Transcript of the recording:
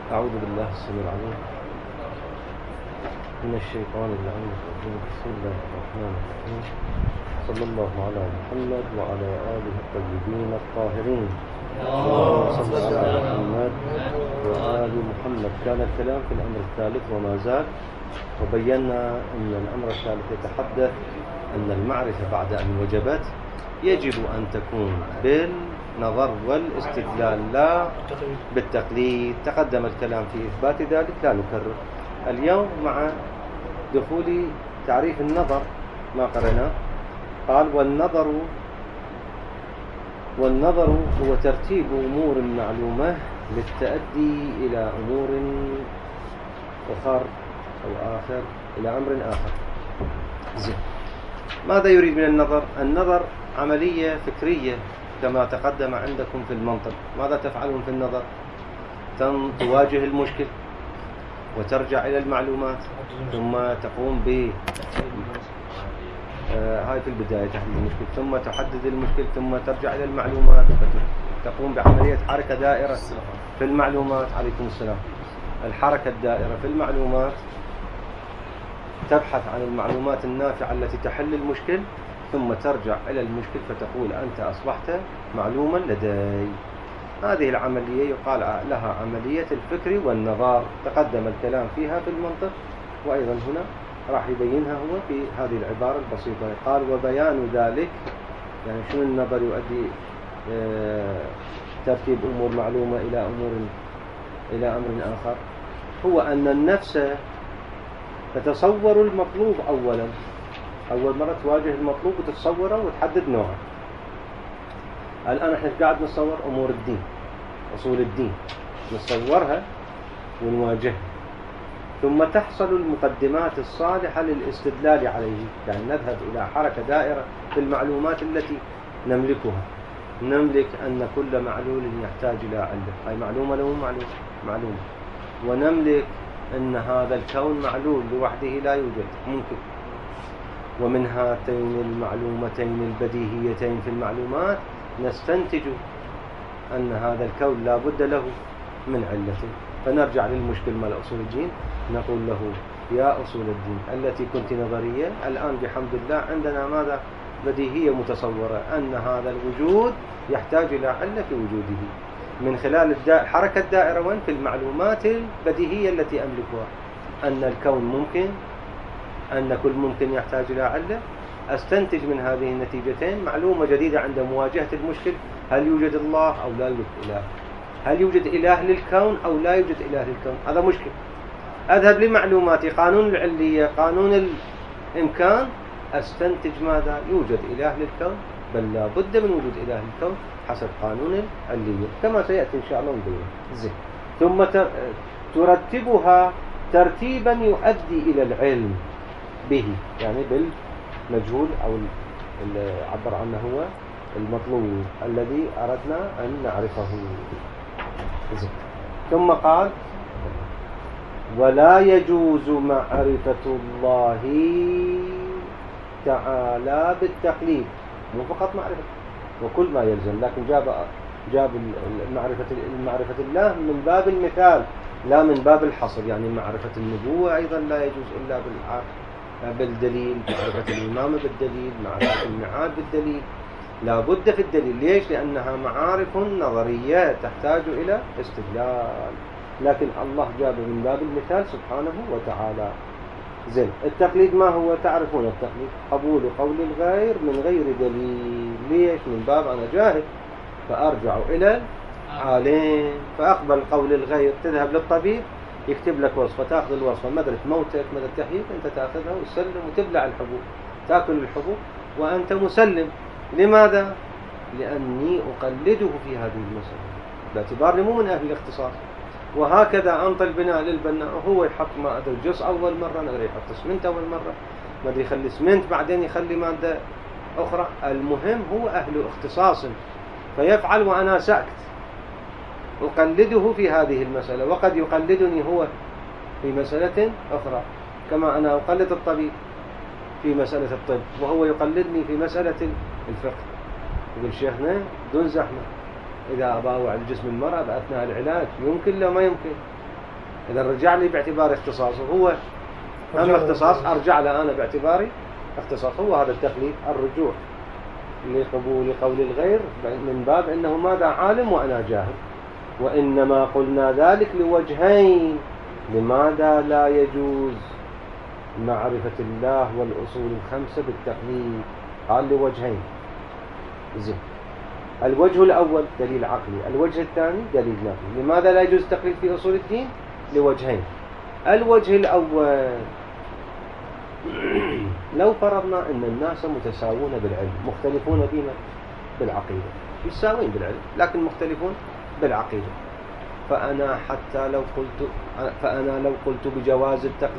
أعوذ بالله السميع العليم من الشيطان اللعين الرجيم. بسم الله الرحمن الرحيم. صلى الله على محمد وعلى آله الطيبين الطاهرين. اللهم صل على محمد وآل محمد. كان الكلام في الأمر الثالث وما زال، وبينا أن الأمر الثالث يتحدث أن المعرفة بعد أن وجبت يجب أن تكون بالنظر والاستدلال لا بالتقليد. تقدم الكلام في إثبات ذلك، لا نكرر اليوم مع دخول تعريف النظر ما قرأناه. قال والنظر هو ترتيب أمور معلومة للتأدي إلى أمور أخر أو آخر إلى أمر آخر. زين. ماذا يريد من النظر؟ النظر عملية فكرية كما تقدم عندكم في المنطق. ماذا تفعلون في النظر؟ تواجه المشكل وترجع إلى المعلومات، ثم تقوم ب هاي في البداية تحديد المشكل، ثم تحدد المشكل، ثم ترجع إلى المعلومات، تقوم بعملية حركة دائرة في المعلومات. عليكم السلام. الحركة الدائرة في المعلومات، تبحث عن المعلومات النافعة التي تحل المشكل، ثم ترجع إلى المشكل فتقول أنت أصبحت معلوما لدي. هذه العملية يقال لها عملية الفكر والنظر. تقدم الكلام فيها في المنطق، وأيضا هنا راح يبينها هو في هذه العبارة البسيطة. قال وبيان ذلك، يعني شنو النظر يؤدي ترتيب أمور معلومة إلى أمر آخر، هو أن النفس تتصور المطلوب أولا. أول مرة تواجه المطلوب وتتصوره وتحدد نوعه. الآن احنا قاعد نصور أمور الدين، أصول الدين، نصورها ونواجهها، ثم تحصل المقدمات الصالحة للاستدلال عليه. يعني نذهب إلى حركة دائرة في المعلومات التي نملكها. نملك أن كل معلول يحتاج إلى علة، هاي معلومة له معلومة. ونملك أن هذا الكون معلول لوحده لا يوجد، ممكن. ومن هاتين المعلومتين البديهيتين في المعلومات نستنتج أن هذا الكون لا بد له من علة. فنرجع للمشكل مال أصول الدين، نقول له يا أصول الدين التي كنت نظرية، الآن بحمد الله عندنا ماذا؟ بديهية متصورة أن هذا الوجود يحتاج إلى علة في وجوده، من خلال حركة الدائرة وين؟ في المعلومات البديهية التي أملكها. أن الكون ممكن، أن كل ممكن يحتاج إلى علة. أستنتج من هذه النتيجتين معلومة جديدة عند مواجهة المشكل: هل يوجد الله أو لا يوجد إله؟ هل يوجد إله للكون أو لا يوجد إله للكون؟ هذا مشكل. أذهب لمعلوماتي، قانون العلية، قانون الإمكان، أستنتج ماذا؟ يوجد إله للكون، بل لا بد من وجود إله للكون حسب قانون العلية، كما سيأتي إن شاء الله نبين. زين. ثم ترتبها ترتيبا يؤدي إلى العلم به، يعني بالمجهول أو اللي عبر عنه هو المطلوب الذي أردنا أن نعرفه. زين. ثم قال ولا يجوز معرفة الله تعالى بالتقليد، مو فقط معرفة وكل ما يلزم، لكن جاب معرفة الله من باب المثال لا من باب الحصر. يعني معرفة النبوة أيضا لا يجوز إلا بالدليل، معرفة الإمامة بالدليل، معرفة المعاد بالدليل، لا بد في الدليل. ليش؟ لأنها معارف نظرية تحتاج إلى استدلال، لكن الله جاب من باب المثال سبحانه وتعالى. زين. التقليد ما هو؟ تعرفون التقليد قبول قول الغير من غير دليل. ليش؟ من باب أنا جاهل فأرجع إلى العالم فأقبل قول الغير. تذهب للطبيب يكتب لك وصفة، تأخذ الوصفة، مدى موتك مدى تحييك، أنت تأخذها وتسلم وتبلع الحبوب، تأكل الحبوب وأنت مسلم. لماذا؟ لأني أقلده في هذه المسألة باعتبارني مو من أهل الاختصاص. وهكذا أنطل بناء للبناء، هو يحط ما أدري جزء أول مرة، نقدر يحط اسمنت أول مرة، ما أدري يخلي اسمنت، بعدين يخلي مادة أخرى. المهم هو أهل اختصاص فيفعل وأنا ساكت، أقلده في هذه المسألة، وقد يقلدني هو في مسألة أخرى، كما أنا أقلد الطبيب في مسألة الطب وهو يقلدني في مسألة الفقه. يقول شيخنا دون زحمة، إذا أباوع الجسم المرأة بأثناء العلاج يمكن لا ما يمكن، إذا رجع لي باعتبار اختصاصه هو أما اختصاص أرجع له أنا باعتباري اختصاص. هو هذا التقليد الرجوع لقبول قول الغير من باب أنه ماذا عالم وأنا جاهل. وإنما قلنا ذلك لوجهين. لماذا لا يجوز معرفة الله والأصول الخمسة بالتقليد؟ قال لوجهين. زين. الوجه الأول دليل عقلي، الوجه الثاني دليل نقلي. لماذا لا يجوز التقليد في أصول الدين؟ لوجهين. الوجه الأول لو فرضنا أن الناس متساوون بالعلم، مختلفون بما بالعقيدة، يتساوون بالعلم لكن مختلفون بالعقيدة، فأنا لو قلت بجواز التقليد